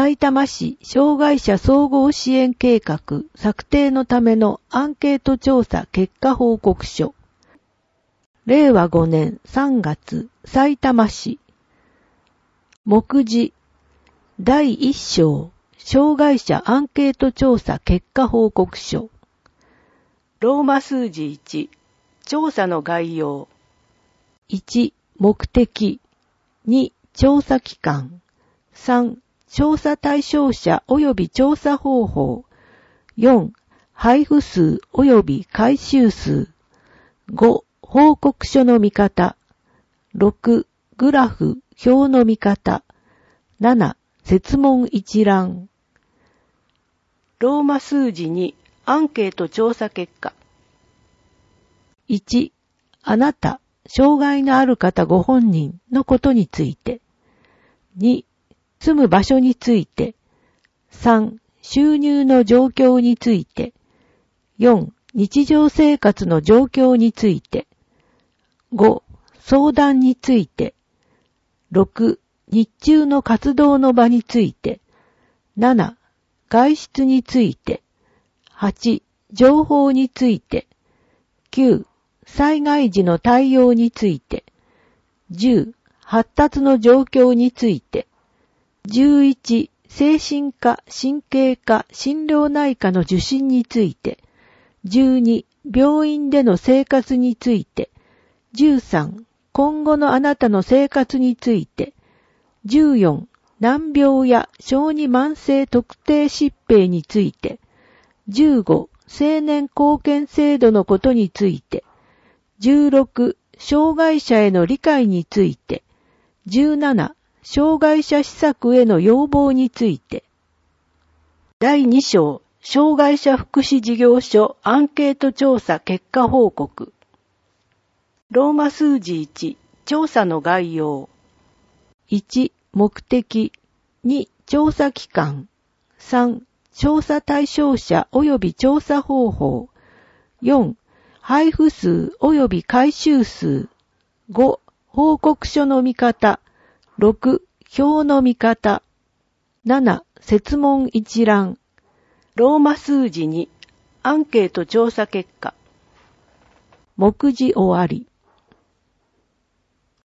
さいたま市障害者総合支援計画策定のためのアンケート調査結果報告書。令和5年3月、さいたま市。目次、第1章、障害者アンケート調査結果報告書。ローマ数字1、調査の概要。1、目的。2、調査期間。3、調査対象者及び調査方法。4、配布数及び回収数。5、報告書の見方。6、グラフ、表の見方。7、設問一覧。ローマ数字2、アンケート調査結果。1、あなた、障害のある方ご本人のことについて。2、住む場所について。3、収入の状況について。4、日常生活の状況について。5、相談について。6、日中の活動の場について。7、外出について。8、情報について。9、災害時の対応について。10、発達の状況について。11、精神科、神経科、心療内科の受診について。12、病院での生活について。13、今後のあなたの生活について。14、難病や小児慢性特定疾病について。15、青年貢献制度のことについて。16、障害者への理解について。17、障害者施策への要望について。第2章、障害者福祉事業所アンケート調査結果報告。ローマ数字1、調査の概要。1、目的。2、調査期間。3、調査対象者及び調査方法。4、配布数及び回収数。5、報告書の見方。6、表の見方。7、設問一覧。ローマ数字2、アンケート調査結果。目次終わり。